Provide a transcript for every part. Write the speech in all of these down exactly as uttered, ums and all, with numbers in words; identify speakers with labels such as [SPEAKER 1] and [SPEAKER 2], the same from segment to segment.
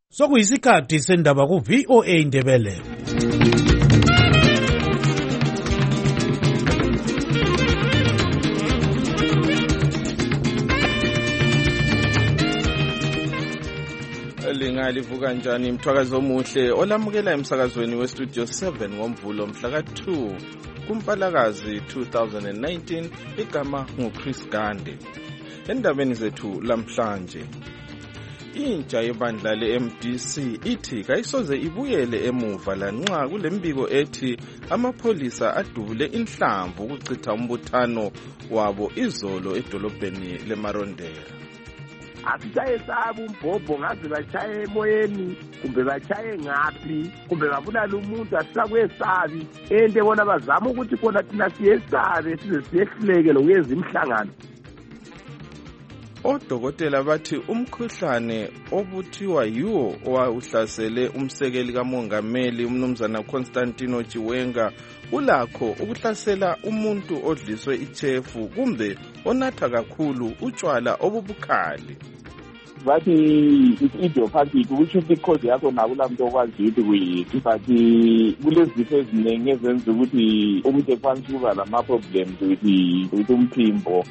[SPEAKER 1] Sokuyisikhathi sendaba ku V O A Indebele.
[SPEAKER 2] Lingalivuka kanjani mthwakazi omuhle olamukela emsakazweni we Studio seven ngomvulo mhla ka two kuMpalakazi two thousand nineteen. Igama nguChris Gande. Endabeni zethu lamhlanje, intsha yebandla le-M D C ithi kayisoze ibuyele emuva lanxa kulembiko ethi amapholisa adubule inhlamvu ukuchitha umbuthano wabo izolo edolobheni leMarondera.
[SPEAKER 3] Asishaye sabu umbhobho ngaze bachaye emoyeni kumbe bachaye ngaphi kumbe babulala umuntu asisakwesabi ente bona bazama ukuthi khona thina siyesabe size siyehluleke lokwenza imhlangano.
[SPEAKER 2] Odokotela bathi umkhuhlane obuthiwa yiwo owahlasele umsekeli kamongameli umnumzana Constantino Chiwenga ulakho ukuhlasela umuntu odliswe ichefu kumbe onatha kakhulu utshwala obubukhali.
[SPEAKER 4] Bathi idiopathic which because yakho nakulamntu okwazi ukuthi kuyithi but kulezifo eziningi ezenza ukuthi umuntu ekwanisa ukuba lama-problems ukuthi umphimbo.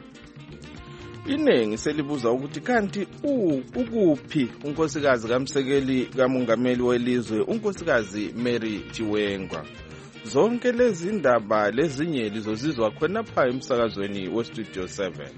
[SPEAKER 2] Iningi selibuza ukuthi kanti ukuphi unkosikazi kamsekeli kamongameli welizwe unkosikazi Mary Chiwenga. Zonke lezi ndaba lezinye lizozizwa khona pha emsakazweni we Studio seven.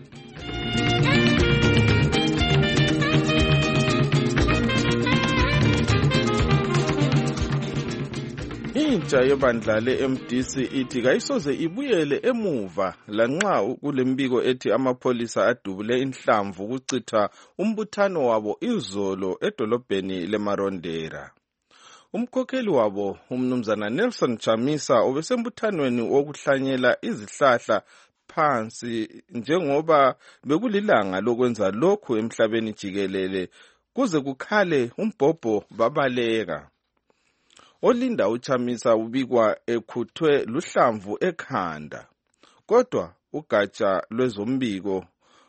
[SPEAKER 2] Intsha yebandla le-M D C ithi kayisoze ibuyele emuva lanxa kulembiko ethi amapholisa adubule inhlamvu ukuchitha umbuthano wabo izolo edolobheni leMarondera. Umkhokheli wabo umnumzana Nelson Chamisa obesembuthanweni wokuhlanyela izihlahla phansi njengoba bekulilanga lokwenza lokhu emhlabeni jikelele kuze kukhale umbhobho babaleka. Olinda uChamisa ubikwa ekhuthwe luhlamvu ekhanda. Kodwa ugatsha lwezombiko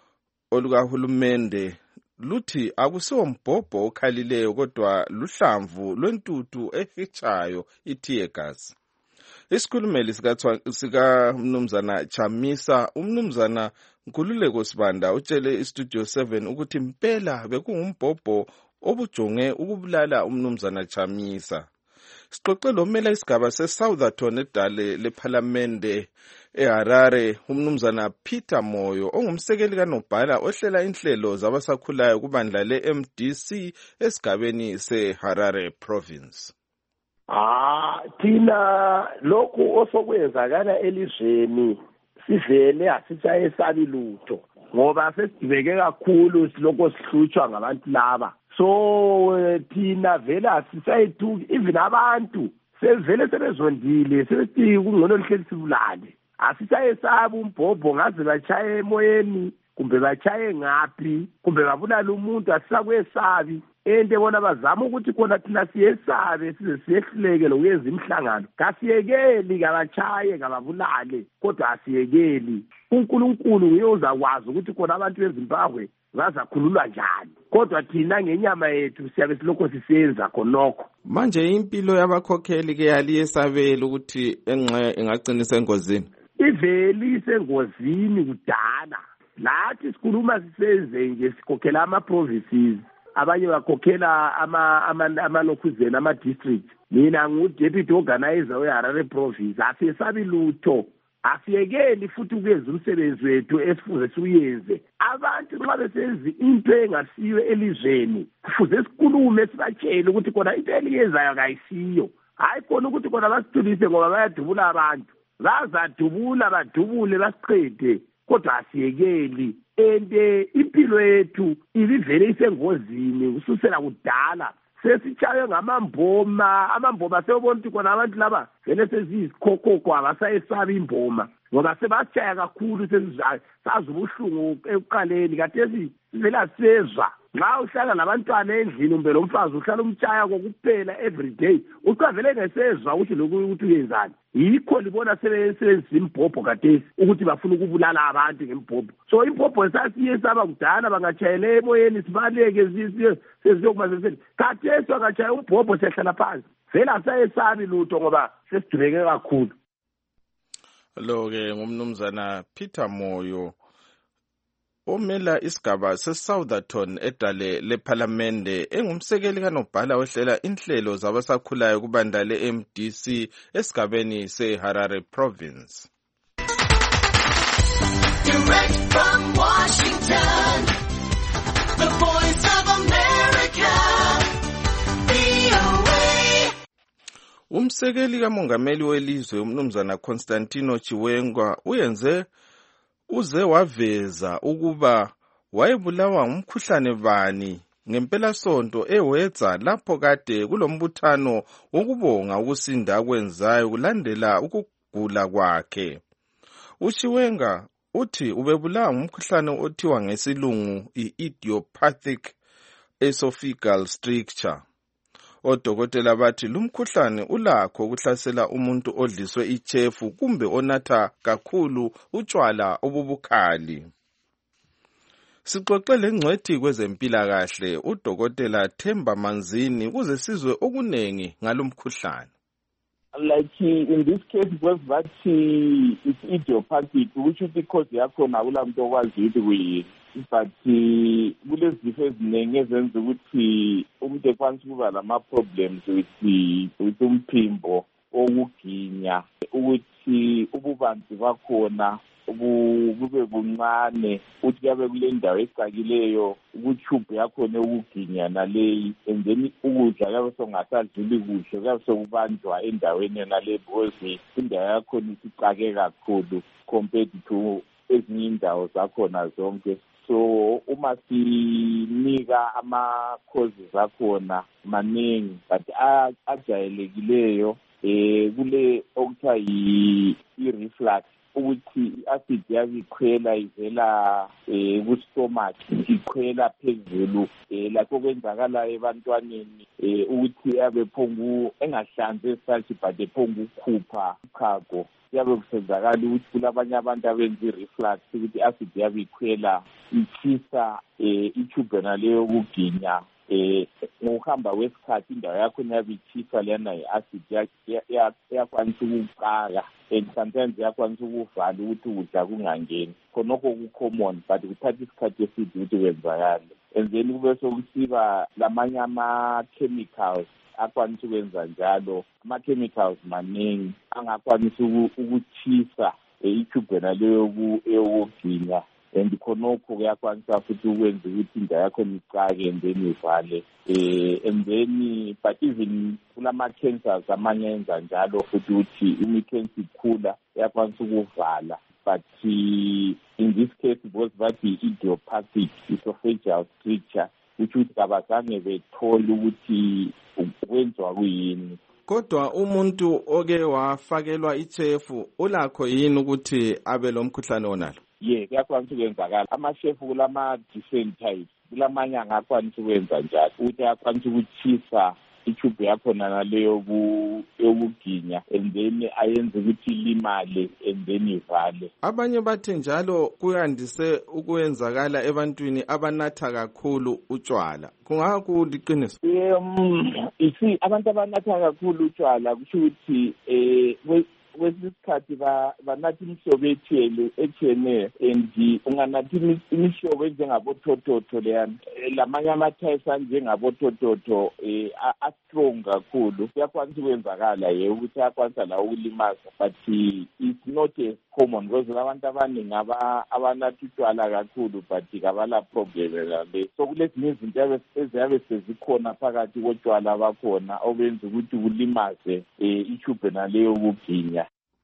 [SPEAKER 2] olukahulumende luthi akusiwo mbhobho okhalileyo kodwa luhlamvu lwentuthu efichayo i-tear gas. Isikhulumeli sika mnumzana Chamisa umnumzana Nkululeko Sibanda utshele iStudio seven ukuthi impela bekungumbhobho obujonge ukubulala umnumzana Chamisa. Sixoxe lo mela isigaba seSoutherton edale lePhalamende eHarare umnumzana Peter Moyo ongumsekeli kaNobhala ohlela inhlelo zabasakhulayo kubandla le-M D C esigabeni seHarare province.
[SPEAKER 3] Ah, thina lokhu osokwenzakala elizweni sivele asishaye sabi lutho ngoba sesidibeke kakhulu siloko sihlutshwa ngabantu laba. So thina vele asisayithuki even abantu sevele sebezondile sebethi kungcono lihleli sibulale. Asisaye sabu umbhobho ngaze bachaye emoyeni kumbe bachaye ngaphi kumbe babulala umuntu asisakwesabi ente bona bazama ukuthi khona thina siyesabe size siyehluleke lokwenza imhlangano. Kasiyekeli kabachaye kababulale kodwa asiyekeli. uNkulunkulu nguye uzakwazi ukuthi khona abantu beZimbabwe bazakhululwa njani kodwa thina ngenyama yethu siyabe silokho sisenza khonokho.
[SPEAKER 2] Manje impilo yabakhokheli ke yaliyesabela ukuthi engxe ingagcina isengozini.
[SPEAKER 3] Iveli isengozini kudala. Lathi sikhuluma sisenze nje sikhokhela ama-provinces abanye bakhokhela ama-lokhuzeni ama-districts. Mina ngu-deputy organizer we-Harare province. Asiyesabi lutho. Asiyekeli futhi ukwenza umsebenzi wethu esifuze siyenze. Abantu nxa besenza into engasiyo elizweni kufuze sikhulume sibatshele ukuthi khona into eliyenzayo kayisiyo. Hayi khona ukuthi khona basithulise ngoba bayadubula abantu. Bazadubula badubule basiqede kodwa asiyekeli. Ende impilo yethu ibivele isengozini ususela kudala. Sesichaye ngamamboma amamboma sewubona ukuthi khona abantu laba vele sezizikhokhokho abasayesabi imboma ngoba sebasichaya kakhulu sazi ubuhlungu ekuqaleni kade sivela sezwa nxa uhlala labantwana endlini umbe lo mfazi uhlala umtshaya kokuphela every day ucavele ngesezwa ukuthi lokhu ukuthi uyenzani yikho libona sebesebenzisa imbhobho kadesi ukuthi bafuna ukubulala abantu ngembhobho so imbhobho sasiye saba kudala bangatshayele emoyeni sibaleke seziyokuba kadesi angatshaya umbhobho siyahlala phansi vele asayesabi lutho ngoba sesiduleke kakhulu.
[SPEAKER 2] Lo-ke ngumnumzana Peter Moyo omela isigaba se-Southerton edale lephalamende engumsekeli kanobhala ohlela inhlelo zabasakhulayo kubandla le-M D C esigabeni se-Harare Province. Direct from Washington, the Voice of America, V O A. Umsekeli kamongameli welizwe umnumzana Constantino Chiwenga uyenze uze waveza ukuba wayebulawa ngumkhuhlane bani ngempela sonto ewedza lapho kade kulombuthano wokubonga ukusinda kwenzayo kulandela ukugula kwakhe. uChiwenga uthi ubebulawa ngumkhuhlane othiwa ngesilungu i-idiopathic esophageal stricture. Odokotela bathi lumkhuhlane ulakho ukuhlasela umuntu odliswe ichefu kumbe onatha kakhulu utshwala obubukhali. Sixoxe lengcwethi kwezempilakahle udokotela Themba Manzini ukuze sizwe okunengi ngalomkhuhlane.
[SPEAKER 4] Like in this case, because that it's idiopathic, which is because yakhona kulamntu okwazi ukuthi but kulezifo eziningi ezenza ukuthi umuntu ekwanisa ukuba lama-problems with umphimbo okuginya ukuthi ububanzi bakhona bube buncane ukuthi kuyabe kule ndawo ecakileyo ukutshubhu yakhona ukuginya naleyi and then ukudla kuyabe songasadluli kuhle kuyabe sokubanjwa endaweni yonaleyo because indawo yakhona isicake kakhulu compared to ezinye indawo zakhona zonke. So uma sinika ama-causes akhona maningi but ajayelekileyo eh kule okuthiwa i-reflux ukuthi i-acid yabe ikhwela ivela eh ku-stomach ikhwela phezulu eh lapho kwenzakalayo ebantwaneni eh ukuthi yabe phongu engahlanzi esathi but ephongu ukukhupha uchago yabe kusenzakala ukuthi kulabanye abantu abenza i-reflux ukuthi i-acid yabe ikhwela ichisa eh itube naleyo ukuginya eh ngokuhamba kwesikhathi indawo yakho yabe ichisa lena i-acid yakwanisa ukuqaka and sometimes yakwanisa ukuvala ukuthi ukudla kungangeni khonokho ku-common but kuthatha isikhathi eside ukuthi kwenzakale and then kube sokusiba lamanye ama-chemicals akwanisa ukwenza njalo ama-chemicals maningi angakwanisa ukuchisa itube naleyo eyokuginya and khonokho kuyakwanisa futhi ukwenza ukuthi indawo yakho icake and then ivale eh and then but even kulama-cancers amanye enza njalo futhi ukuthi imi-cancer ikhula yakwanisa ukuvala but in this case because bathi idiopathic esophageal stricture which ukuthi kabazange bethole ukuthi kwenziwa kuyini.
[SPEAKER 2] Kodwa umuntu oke wafakelwa ichefu ulakho yini ukuthi abe lo mkhuhlane onalo?
[SPEAKER 4] Ye kuyakwanisa ukwenzakala amashefu kulama-different types kulamanye angakwanisa ukwenza njalo ukuthi ayakwanisa ukuchisa itube yakhona naleyo yokuginya and then ayenze ukuthi ilimale and then ivale.
[SPEAKER 2] Abanye bathi njalo kuyandise ukwenzakala ebantwini abanatha kakhulu utshwala kungaka kuliqiniso?
[SPEAKER 4] Um isi abantu abanatha kakhulu utshwala kusho ukuthi eh kwesinye isikhathi banathi imihlobo etshiyeneyo and unganathi imihlobo enjengabothototho leyana lamanye ama-types anjengabothototho um a-strong kakhulu kuyakwanisa ukwenzakala ye ukuthi ayakwanisa lawo ukulimaza but it's not as common because abantu abaningi abanathi utshwala kakhulu but kabala problem lale so kulezinye izinto eziyabe sezikhona phakathi kotshwala bakhona obenza ukuthi kulimaze um itube naleyo kuginya.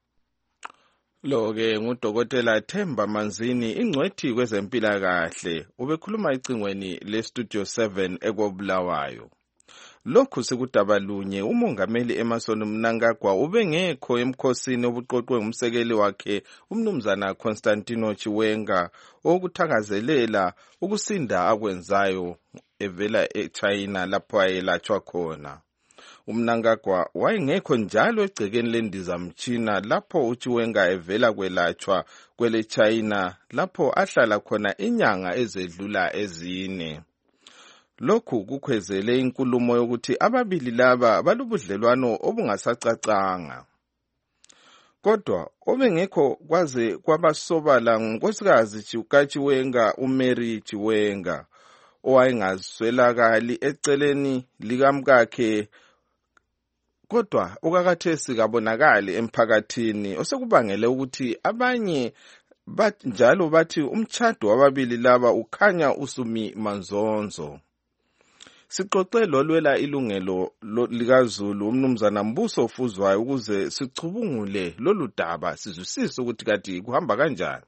[SPEAKER 2] Lo-ke ngudokotela Themba Manzini ingcwethi kwezempilakahle ubekhuluma icingweni le-Studio seven ekobulawayo. Lokhu sekudabalunye umongameli Emmerson Mnangagwa ubengekho emkhosini obuqoqwe ngumsekeli wakhe umnumzana Constantino Chiwenga okuthakazelela ukusinda akwenzayo evela eChina lapho ayelatshwa khona. UMnangagwa wayengekho njalo egcekeni lendizamtshina lapho uChiwenga evela kwelatshwa kwele China lapho ahlala khona inyanga ezedlula ezine. Lokhu kukhwezele inkulumo yokuthi ababili laba balubudlelwano obungasacacanga. Kodwa obengekho kwaze kwabasobala ngunkosikazi kaChiwenga uMary Chiwenga owayengazwelakali eceleni likamkakhe, kodwa okakathesi kabonakali emphakathini osekubangele ukuthi abanye njalo bathi umtshado wababili laba ukhanya usumi manzonzo. Sixoxe lolwela ilungelo likaZulu umnumzana Mbuso Fuzwayo ukuze sichubungule lolu daba sizwisise ukuthi kati kuhamba kanjani.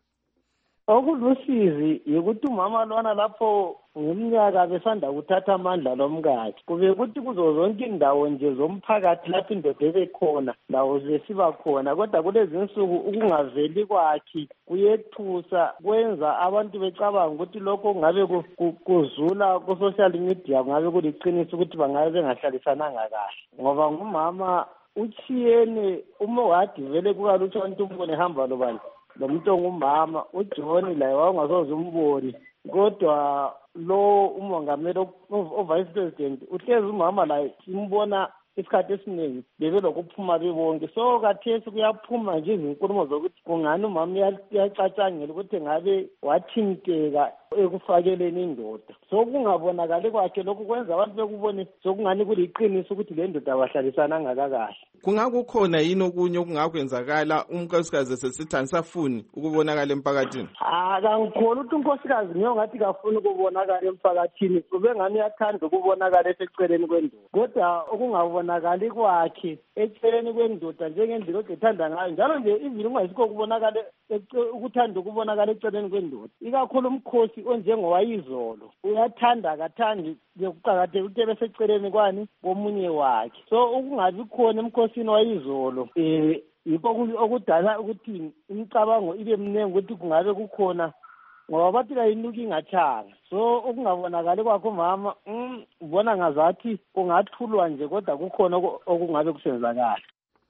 [SPEAKER 5] Okulusizi yikuthi umama lwana lapho ngeminyaka besanda kuthatha amandla lomkakhe kube ukuthi kuzo zonke indawo nje zomphakathi lapho indoda ebekhona ndawo zesiba khona, kodwa kulezi insuku ukungaveli kwakhe kuyethusa kwenza abantu becabanga ukuthi lokho kungabe kuzula ku social media kungabe kuliqiniso ukuthi bangabe bengahlalisananga kahle, ngoba ngumama uchiyene uma wadi vele kukalutho umuntu umbone hamba lobani lo muntu ongumama uJohn laye wangasoze umboni, kodwa lo umongameli o-vice president uhlezi umama la simbona isikhathi esiningi bebelokuphuma bebonke. So kathesi kuyaphuma nje izinkulumo zokuthi kungani umama uyacatshangela ukuthi ngabe wathinteka ekufakeleni indoda. So kungabonakali kwakhe lokhu kwenza abantu bekubone sokungani kuliqiniso ukuthi le ndoda abahlalisana ngakahle.
[SPEAKER 2] Kungakukhona yini okunye okungakwenzakala unkosikazi sesithani safuni ukubonakala emphakathini?
[SPEAKER 5] Ah, kangikholwa ukuthi unkosikazi niyo ngathi kafuni ukubonakala emphakathini, kube ngani uyathanda ukubonakala eseceleni kwendoda, kodwa okungabonakali kwakhe eceleni kwendoda njengendlela ethanda ngayo, njalo nje ivili ungayisikho ukubonakala ukuthanda ukubonakala eceleni kwendoda, ikakhulu umkhosi onjengowayizolo uyathanda akathandi kuqakathekile ukuthi beseceleni kwani komunye wakhe. So ukungabi khona emkhosini wayizolo eh yikho okudala ukuthi imicabango ibe mningi ukuthi kungabe kukhona, ngoba bathi kayinuki ingathanga. So okungabonakali kwakho mama ubona ngazathi kungathulwa nje, kodwa kukhona okungabe kusenzakala.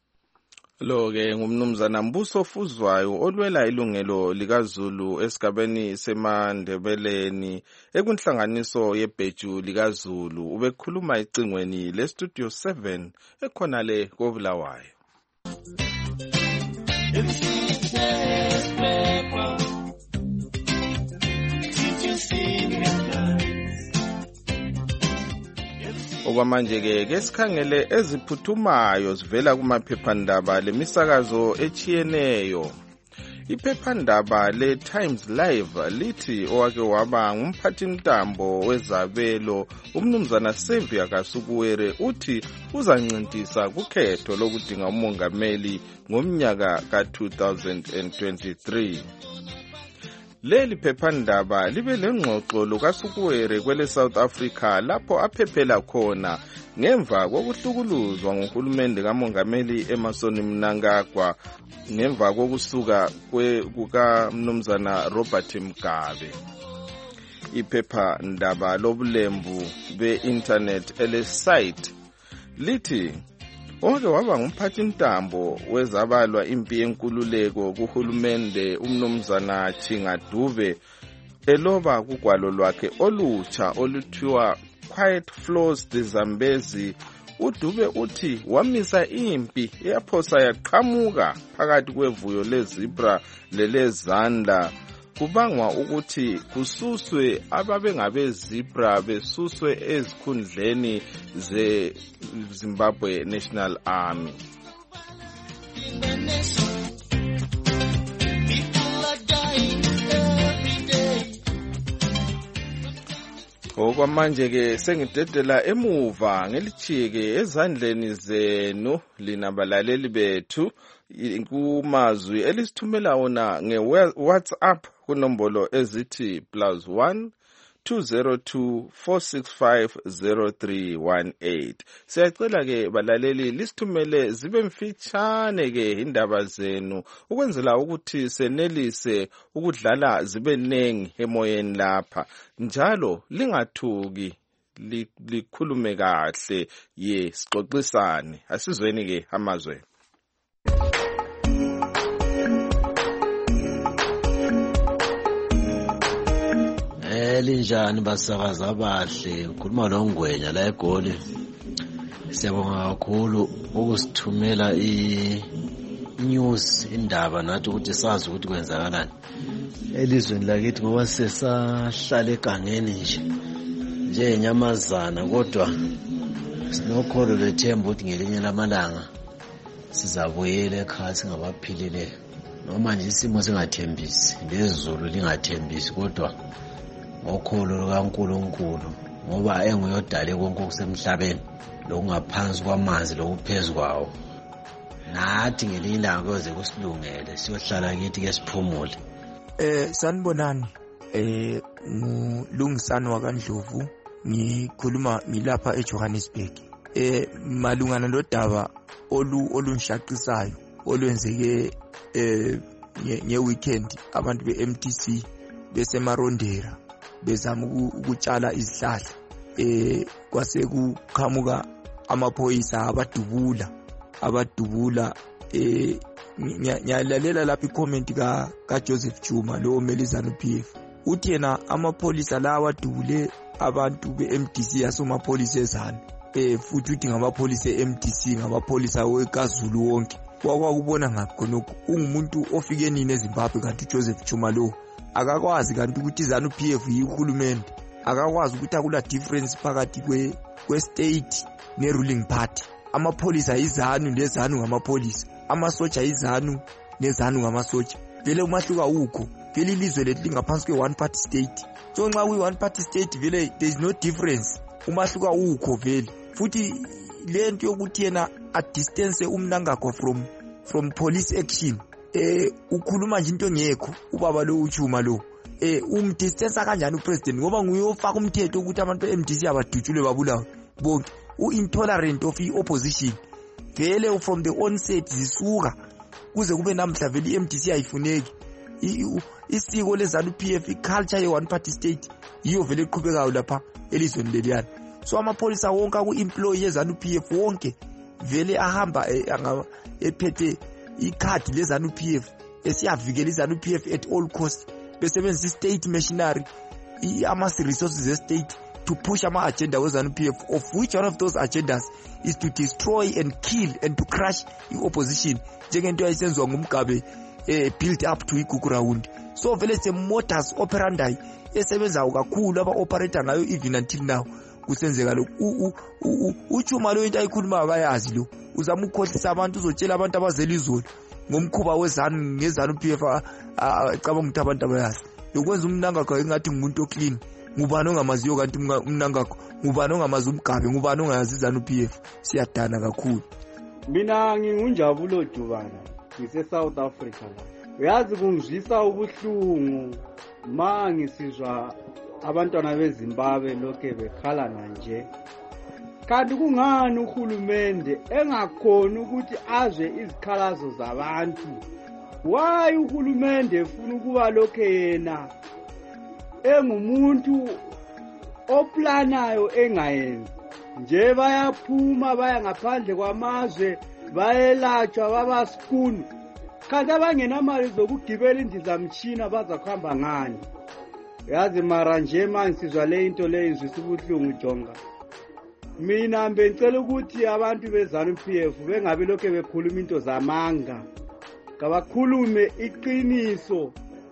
[SPEAKER 2] Lo ke ngumnumzana Mbuso Fuzwayo olwela ilungelo likaZulu esigabeni seMandebeleni ekunhlanganiso yebheju likaZulu. Ubekhuluma ecingweni le Studio seven ekhona le koBulawayo. Okwamanje ke kesikhangele eziphuthumayo zivela kumaphephandaba lemisakazo echiyeneyo. Iphephandaba le Times Live lithi owake waba ngumphathintambo wezabelo umnumzana Xavier Kasukuwere uthi uzancintisa kukhetho lokudinga umongameli ngomnyaka ka two thousand twenty-three. Leli phephandaba libe lengxoxo lukaSukuwere kwele South Africa lapho aphephela khona ngemva kokuhlukuluzwa nguhulumende kamongameli Emmerson Mnangagwa ngemva kokusuka kuka mnumzana Robert Mugabe. Iphephandaba lobulembu be-internet ele site lithi owake waba ngumphathintambo wezabalwa impi yenkululeko kuhulumende umnumzana Chingadube eloba kugwalo lwakhe olutsha oluthiwa Quiet Flows the Zambezi. uDube uthi wamisa impi eyaphosa yaqhamuka phakathi kwevuyo lezibra lelezandla kubangwa ukuthi kususwe ababengabe zebra besuswe ezikhundleni ze Zimbabwe National Army. Okwamanje ke sengidedela emuva ngelichike ezandleni zenu linabalaleli bethu kumazwi elisithumela wona ngeWhatsApp kunombolo ezithi plus one two zero two four six five zero three one eight. Siyacela ke balaleli lisithumele zibe mfitshane ke indaba zenu ukwenzela ukuthi senelise ukudlala zibe nengi emoyeni lapha, njalo lingathuki likhulume kahle ye sixoxisane. Asizweni ke amazwe.
[SPEAKER 6] Linjani basakaza abahle, ukhuluma noNgwenya la eGoli. Siyabonga kakhulu ukusithumela i-news indaba nathi ukuthi sazi ukuthi kwenzakalani elizweni lakithi, ngoba sesahlala egangeni nje njengenyamazana, kodwa sinokholo lethemba ukuthi ngelinye lamalanga sizabuyela ekhaya singabaphilileyo, noma nje isimo singathembisi lezulu lingathembisi, kodwa ngokholo lukaNkulunkulu, ngoba enguyodale konke okusemhlabeni lokungaphansi kwamanzi lokuphezulu kwawo. Nathi ngelinye ilanga kuyoze kusilungele siyohlala kithi ke siphumule.
[SPEAKER 7] Eh sanibonani, eh ngulungisani wakaNdlovu, ngikhuluma ngilapha eJohannesburg. Eh malungana nodaba olu olungishaqisayo olwenzeke eh nge weekend abantu be-M T C besemarondera bezama ukutshala izihlahla, eh kwase kuqhamuka amaphoyisa abadubula abadubula eh ngiyalalela lapha icomment ka ka Joseph Chuma lo Melizana P F, uthi yena amapholisa lawa adubule abantu be-M D C yasomapholisa ezana, eh futhi uthi ngamapholisa e-M D C ngamapholisa weKwaZulu wonke. Wakwakubona ngakho ungumuntu ofike nini eZimbabwe, kanti uJoseph Chuma lo akakwazi kanti ukuthi izanu P F yihulumende, akakwazi ukuthi akula difference phakathi kwe kwe state ne ruling party. Amapholisa izanu lezanu ngamapholisa, amasoja izanu nezanu ngamasoja. Vele umahluka ukho, vele ilizwe lethu lingaphansi kwe one party state. So nxa kwi one party state vele there is no difference, umahluka ukho vele. Futhi lento yokuthi yena a distance umnangakho from from police action, eh ukhuluma nje into ngekho ubaba lo uChuma lo, eh umdistance kanjani upresident, ngoba nguye ofaka umthetho ukuthi abantu be-M D C abadutshulwe babulawe bonke. U-intolerant of i-opposition vele from the onset zisuka kuze kube namhla vele i-M D C ayifuneki. Isiko lezanu P F, i-culture ye-one party state yiyo vele eqhubekayo lapha elizweni leliyana. So amapholisa wonke aku-employee yezanu P F wonke vele ahamba ephethe ikhadi lezanu P F esiyavikela izanu P F at all cost, besebenzisa i-state machinery, ama-resources e-state to push ama-agenda wezanu P F, of which one of those agendas is to destroy and kill and to crush i-opposition, njengento yayisenziwa ngumgabe eh, built up to igugu round. So vele se-modus operandi esebenzayo kakhulu aba-operator ngayo even until now kusenzeka lokhu. uChuma lo into ayikhuluma bayazi lo, uzama ukukhohlisa abantu, uzotshela abantu abazela izolo ngomkhuba wezanu ngezanu P F acaba ukuthi abantu abayazi. Lokwenza umnangakho engathi ngumuntu oclean, ngubani ongamaziyo kanti umnangakho, ngubani ongamazi umgabe, ngubani ongayazi izanu P F. Siyadana kakhulu.
[SPEAKER 8] Mina ngingunjabulo Jubana, ngise South Africa la. Uyazi kungizwisa ubuhlungu ma ngisizwa abantwana beZimbabwe lokho bekhala nje. Kanti kungani uhulumende engakhona ukuthi azwe izikhalazo zabantu? Why uhulumende efuna ukuba lokho yena engumuntu oplanayo engayenzi nje? Bayaphuma baya ngaphandle kwamazwe bayelatshwa baba spoon, kanti abangenamali zokugibela indizamtshina bazakuhamba ngani? Yazi mara nje manje sizwa le into le izwisa ubuhlungu Jonga. Mina bengicela ukuthi abantu bezanu P F bengabe lokho bekhuluma into zamanga, kabakhulume iqiniso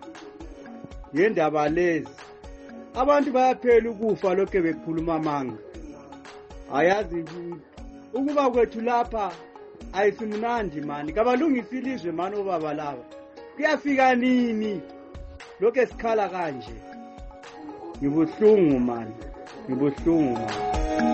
[SPEAKER 8] yendaba lezi. Abantu bayaphela ukufa lokho bekhuluma amanga. Ayazi ukuba kwethu lapha ayisimnandi mani, kabalungisa ilizwe mani obaba laba. Kuyafika nini lokho esikhala kanje? Ngibuhlungu mani, ngibuhlungu mani.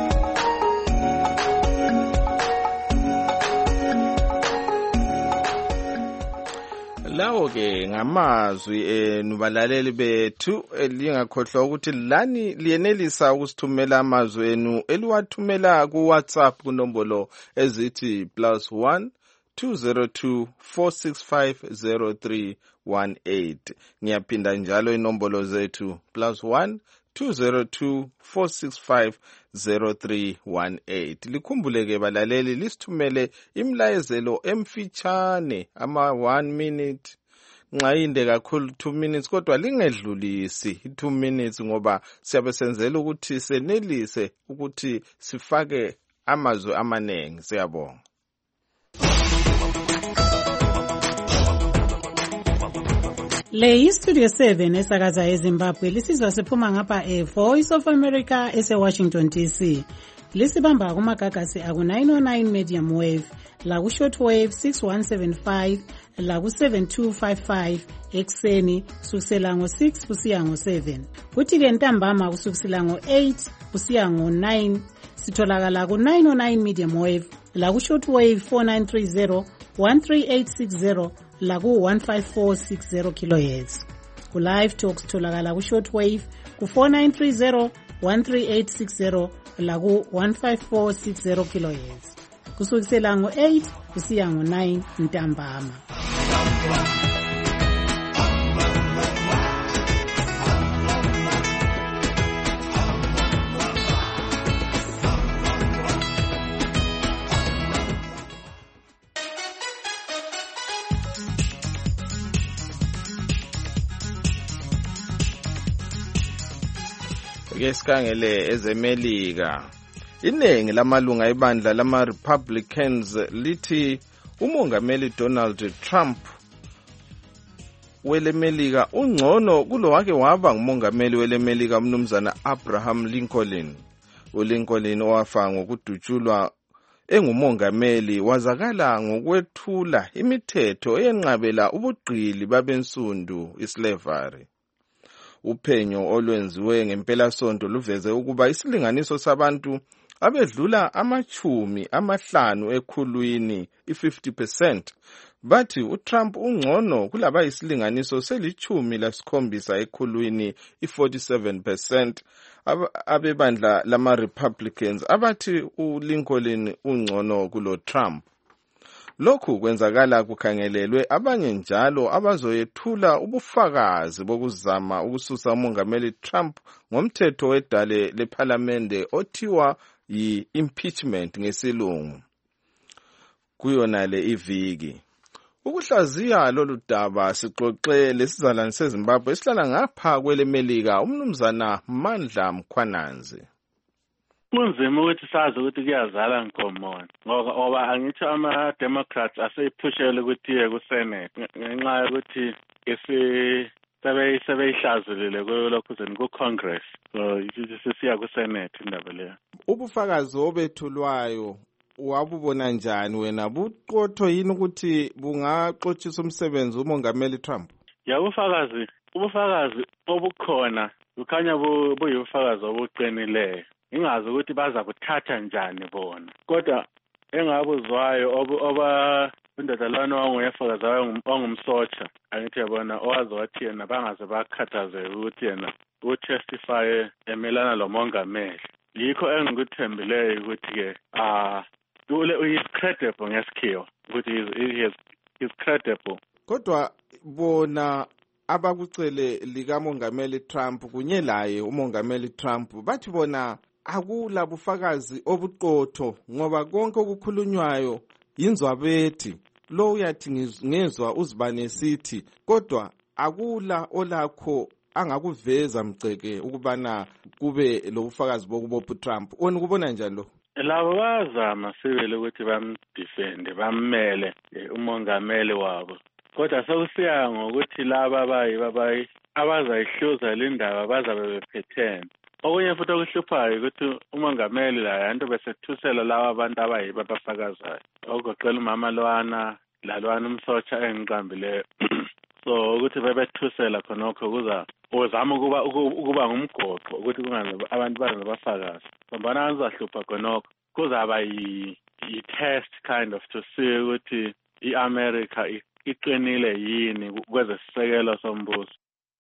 [SPEAKER 2] Lawo ke ngamazwi enubalaleli bethu, elingakhohlwa ukuthi lani liyenelisa ukusithumela amazwi enu eliwathumela ku WhatsApp kunombolo ezithi plus one two zero two four six five zero three one eight. Ngiyaphinda njalo inombolo zethu plus one two zero two four six five zero three one eight. Likhumbuleke balaleli lisithumele imlayezelo emfitshane ama one minute nxa inde kakhulu two minutes kodwa lingedlulisi two minutes ngoba siyabe senzela ukuthi senelise ukuthi sifake amazwi amanengi. Siyabonga.
[SPEAKER 9] Le iStudio seven esakaza eZimbabwe lisizwa siphuma ngapha eVoice of America ese-Washington D C. Lisibamba kumagagasi aku nine oh nine medium wave, laku short wave six one seven five, laku seven two five five ekseni kusukisela ngo six kusiya ngo seven. Kuthi ke ntambama kusukisela ngo eight kusiya ngo nine sitholakala ku nine oh nine medium wave, laku short wave four nine three zero, one three eight six zero, laku one five four six zero kilohertz. Ku live talks tholakala ku short wave ku four nine three zero, one three eight six zero, laku one five four six zero kilohertz. Kusukisela ngo eight kusiya ngo nine ntambama.
[SPEAKER 2] Ke sikhangele ezemelika. Iningi lamalunga ebandla lama Republicans lithi umongameli Donald Trump welemelika ungcono kulo wake waba ngumongameli welemelika umnumzana Abraham Lincoln. uLincoln owafa ngokudutshulwa engumongameli wazakala ngokwethula imithetho eyenqabela ubugqili babensundu islavery. Uphenyo olwenziwe ngempelasonto luveze ukuba isilinganiso sabantu abedlula amachumi amahlanu ekhulwini i-fifty percent bathi uTrump ungcono kulaba isilinganiso selichumi lasikhombisa ekhulwini i-forty-seven percent abebandla lama Republicans abathi uLincoln ungcono kulo Trump. Lokhu kwenzakala kukhangelelwe abanye njalo abazoyethula ubufakazi bokuzama ukususa umongameli Trump ngomthetho wedale lePhalamende othiwa yi-impeachment ngesilungu. Kuyona le iviki. Ukuhlaziya lolu daba sixoxe lesizalwane seZimbabwe esihlala ngapha kwelemelika umnumzana Mandla Mkhwananzi.
[SPEAKER 10] Kunzima ukuthi sazi ukuthi kuyazala ngomona ngoba angithi ama Democrats aseyiphushele ukuthi iye ku Senate ngenxa yokuthi isi sebe sebeyihlazulile kulokho zeni ku Congress so sisiya ku Senate indaba leyo.
[SPEAKER 2] Ubufakazi obethulwayo wabubona njani wena buqotho yini ukuthi bungaxothisa umsebenzi umongameli Trump?
[SPEAKER 10] Ya ubufakazi ubufakazi obukhona bukhanya buyubufakazi obuqinileyo. Ingazi ukuthi baza kuthatha njani bona. Kodwa engabuzwayo oba indodalwane wanguyefakazayo ongumsotsha angithi yabona owazi wathi yena bangaze bakhathaze ukuthi yena utestify emelana lo mongameli. Yikho engikuthembileyo ukuthi ke ah ule is credible ngesikhiwa ukuthi he is is credible.
[SPEAKER 2] Kodwa bona abakucele lika mongameli Trump kunye laye umongameli Trump bathi bona akula bufakazi obuqotho ngoba konke okukhulunywayo inzwabethi lo uyathi ngezwe uzibane sithi kodwa akula olakho angakuveza mceke ukubana kube lo bufakazi bokubopha Trump. Wona kubona njani lo?
[SPEAKER 10] Labo bazama sibele ukuthi bamdefend bammele umongameli wabo. Kodwa sokusiya ngokuthi laba bayi babayi abazayihluza le ndaba bazabe bephethene. Okunye futhi okuhluphayo ukuthi umongameli la yanto besethusela lawa abantu abayiba abafakazayo. Ogoqela umama lwana lalwana umsotsha engiqambileyo. So ukuthi bebethusela khonokho kuza uzama ukuba ukuba ngumgoqo ukuthi kungabe abantu baze bafakaza. Ngoba anzahlupha khonokho kuzaba yi test kind of to see ukuthi iAmerica iqinile yini kwezesisekelo sombuso.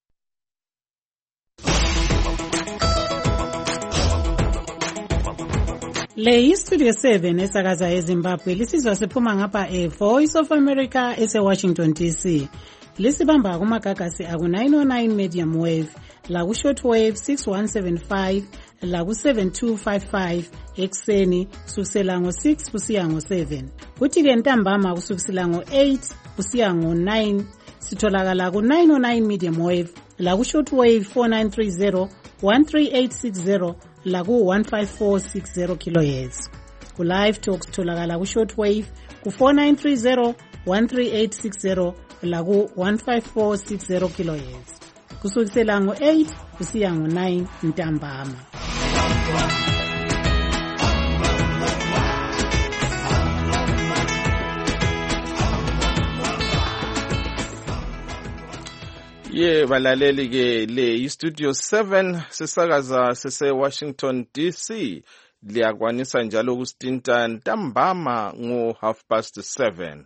[SPEAKER 9] Le iStudio seven esakaza eZimbabwe lisizwa siphuma ngapha eVoice of America ese-Washington D C. lisibamba kumagagasi aku nine oh nine medium wave la ku short wave six one seven five la ku seven two five five ekseni kusukela ngo six kusiya ngo seven. Kuthi ke ntambama kusukela ngo eight kusiya ngo nine sitholakala ku nine oh nine medium wave la ku short wave four nine three zero one three eight six zero la ku one five four six zero kilohertz. Ku live talks tholakala ku short wave ku four nine three zero one three eight six zero la ku one five four six zero kilohertz. Kusukela ngo eight kusiya ngo nine ntambama.
[SPEAKER 2] Ye balaleli ke le Studio seven sisakaza sise Washington D C liyakwanisa njalo kustinta ntambama ngo half past seven.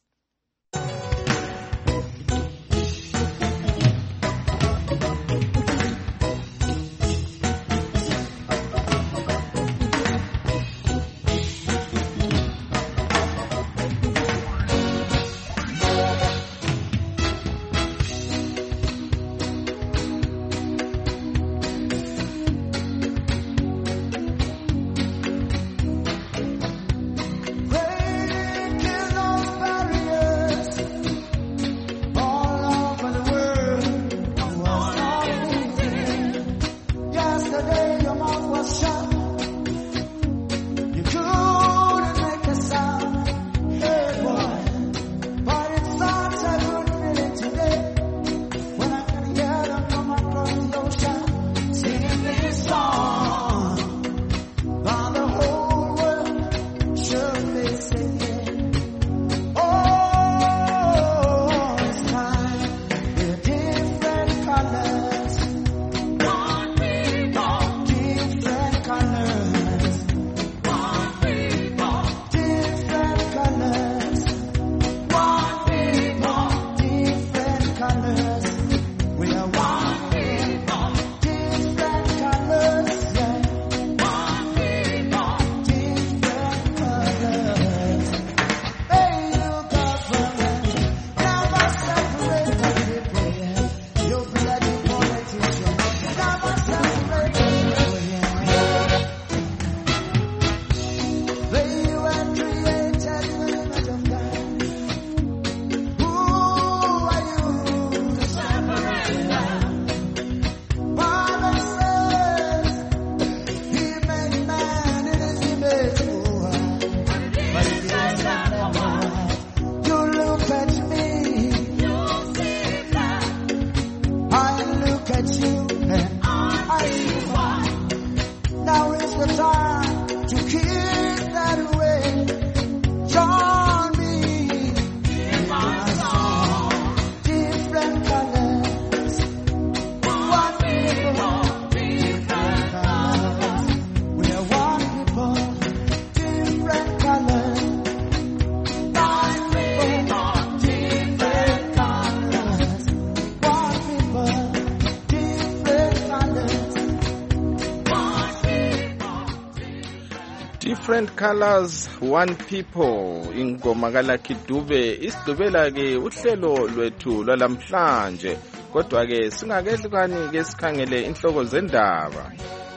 [SPEAKER 2] Different colors, one people. Ingoma kaLucky Dube isidubela ke uhlelo lwethu lwalamhlanje. Kodwa ke singakehlukani ke sikhangele inhloko zendaba.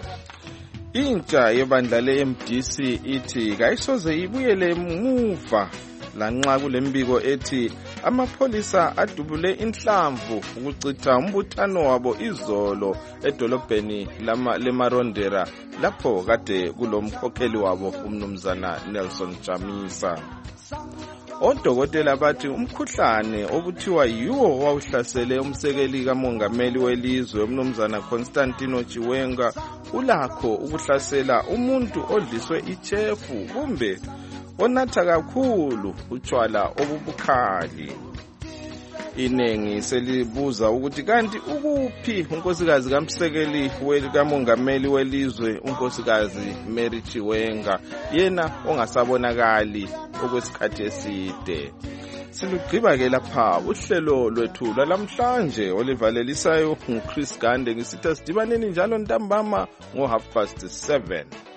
[SPEAKER 2] Intsha yebandla le-M D C ithi kayisoze ibuyele emuva lanxa kulembiko ethi amapholisa adubule inhlamvu ukucitha umbuthano wabo izolo edolobheni leMarondera lapho kade kulomkhokheli wabo umnumzana Nelson Chamisa. Odokotela bathi umkhuhlane obuthiwa yiwo wawuhlasele umsekeli kamongameli welizwe umnumzana Constantino Chiwenga ulakho ukuhlasela umuntu odliswe ichefu kumbe onatha kakhulu utshwala obubukhali. Inengi selibuza ukuthi kanti ukuphi unkosikazi kamsekeli kamongameli welizwe unkosikazi Mary Chiwenga yena ongasabonakali okwesikhathi eside. Silugqiba ke lapha uhlelo lwethu lwalamhlanje olivalelisayo nguChris Gande ngisitha sidibaneni njalo ntambama ngo half past seven.